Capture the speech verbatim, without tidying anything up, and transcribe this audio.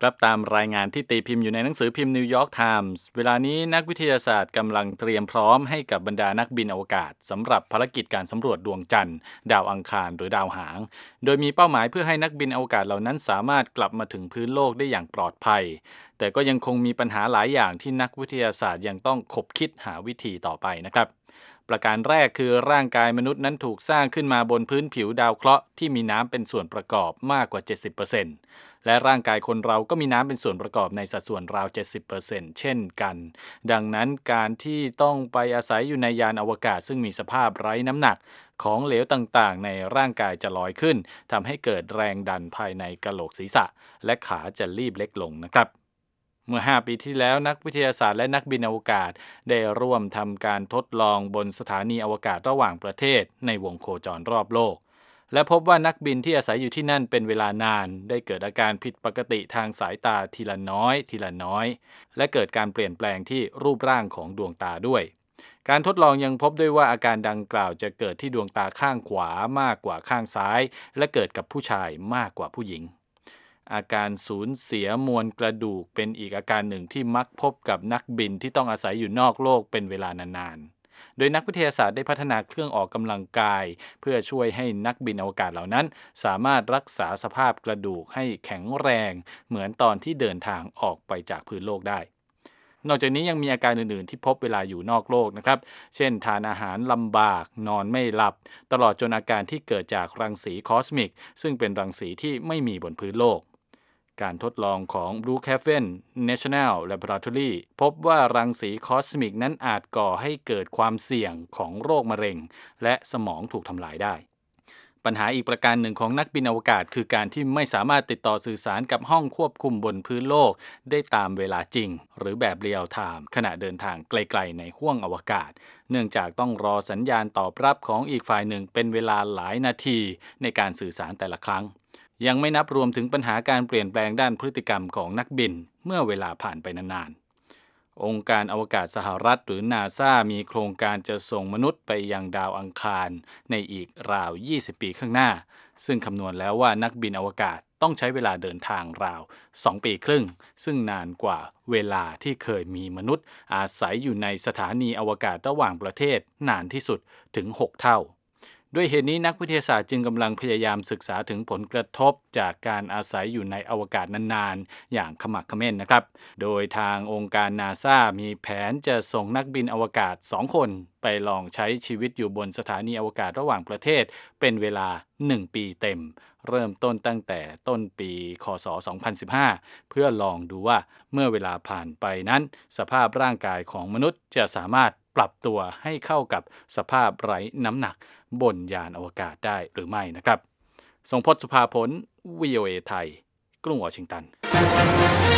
ครับตามรายงานที่ตีพิมพ์อยู่ในหนังสือพิมพ์นิวยอร์กไทมส์เวลานี้นักวิทยาศาสตร์กำลังเตรียมพร้อมให้กับบรรดานักบินอวกาศสำหรับภารกิจการสำรวจดวงจันทร์ดาวอังคารหรือดาวหางโดยมีเป้าหมายเพื่อให้นักบินอวกาศเหล่านั้นสามารถกลับมาถึงพื้นโลกได้อย่างปลอดภัยแต่ก็ยังคงมีปัญหาหลายอย่างที่นักวิทยาศาสตร์ยังต้องคบคิดหาวิธีต่อไปนะครับประการแรกคือร่างกายมนุษย์นั้นถูกสร้างขึ้นมาบนพื้นผิวดาวเคราะห์ที่มีน้ำเป็นส่วนประกอบมากกว่า เจ็ดสิบเปอร์เซ็นต์ และร่างกายคนเราก็มีน้ำเป็นส่วนประกอบในสัดส่วนราว เจ็ดสิบเปอร์เซ็นต์ เช่นกันดังนั้นการที่ต้องไปอาศัยอยู่ในยานอวกาศซึ่งมีสภาพไร้น้ำหนักของเหลวต่างๆในร่างกายจะลอยขึ้นทำให้เกิดแรงดันภายในกะโหลกศีรษะและขาจะรีบเล็กลงนะครับเมื่อห้าปีที่แล้วนักวิทยาศาสตร์และนักบินอวกาศได้ร่วมทำการทดลองบนสถานีอวกาศระหว่างประเทศในวงโคจรรอบโลกและพบว่านักบินที่อาศัยอยู่ที่นั่นเป็นเวลานานได้เกิดอาการผิดปกติทางสายตาทีละน้อยทีละน้อยและเกิดการเปลี่ยนแปลงที่รูปร่างของดวงตาด้วยการทดลองยังพบด้วยว่าอาการดังกล่าวจะเกิดที่ดวงตาข้างขวามากกว่าข้างซ้ายและเกิดกับผู้ชายมากกว่าผู้หญิงอาการสูญเสียมวลกระดูกเป็นอีกอาการหนึ่งที่มักพบกับนักบินที่ต้องอาศัยอยู่นอกโลกเป็นเวลานานๆโดยนักวิทยาศาสตร์ได้พัฒนาเครื่องออกกำลังกายเพื่อช่วยให้นักบินอวกาศเหล่านั้นสามารถรักษาสภาพกระดูกให้แข็งแรงเหมือนตอนที่เดินทางออกไปจากพื้นโลกได้นอกจากนี้ยังมีอาการอื่นๆที่พบเวลาอยู่นอกโลกนะครับเช่นทานอาหารลำบากนอนไม่หลับตลอดจนอาการที่เกิดจากรังสีคอสมิกซึ่งเป็นรังสีที่ไม่มีบนพื้นโลกการทดลองของ Brookhaven National Laboratory พบว่ารังสีคอสมิกนั้นอาจก่อให้เกิดความเสี่ยงของโรคมะเร็งและสมองถูกทำลายได้ปัญหาอีกประการหนึ่งของนักบินอวกาศคือการที่ไม่สามารถติดต่อสื่อสารกับห้องควบคุมบนพื้นโลกได้ตามเวลาจริงหรือแบบเรียลไทม์ขณะเดินทางไกลๆในห้วงอวกาศเนื่องจากต้องรอสัญญาณตอบรับของอีกฝ่ายหนึ่งเป็นเวลาหลายนาทีในการสื่อสารแต่ละครั้งยังไม่นับรวมถึงปัญหาการเปลี่ยนแปลงด้านพฤติกรรมของนักบินเมื่อเวลาผ่านไปนานๆองค์การอวกาศสหรัฐหรือ นาซ่า มีโครงการจะส่งมนุษย์ไปยังดาวอังคารในอีกราวยี่สิบปีข้างหน้าซึ่งคำนวณแล้วว่านักบินอวกาศต้องใช้เวลาเดินทางราวสองปีครึ่งซึ่งนานกว่าเวลาที่เคยมีมนุษย์อาศัยอยู่ในสถานีอวกาศระหว่างประเทศนานที่สุดถึงหกเท่าด้วยเหตุนี้นักวิทยาศาสตร์จึงกำลังพยายามศึกษาถึงผลกระทบจากการอาศัยอยู่ในอวกาศนานๆอย่างขมักเขม้นนะครับโดยทางองค์การ นาซ่า มีแผนจะส่งนักบินอวกาศสองคนไปลองใช้ชีวิตอยู่บนสถานีอวกาศระหว่างประเทศเป็นเวลาหนึ่งปีเต็มเริ่มต้นตั้งแต่ต้นปีคศสองพันสิบห้าเพื่อลองดูว่าเมื่อเวลาผ่านไปนั้นสภาพร่างกายของมนุษย์จะสามารถปรับตัวให้เข้ากับสภาพไร้น้ำหนักบนยานอวกาศได้หรือไม่นะครับทรงพจน์ สุภาผล วี โอ เอ ไทยกรุงวอชิงตัน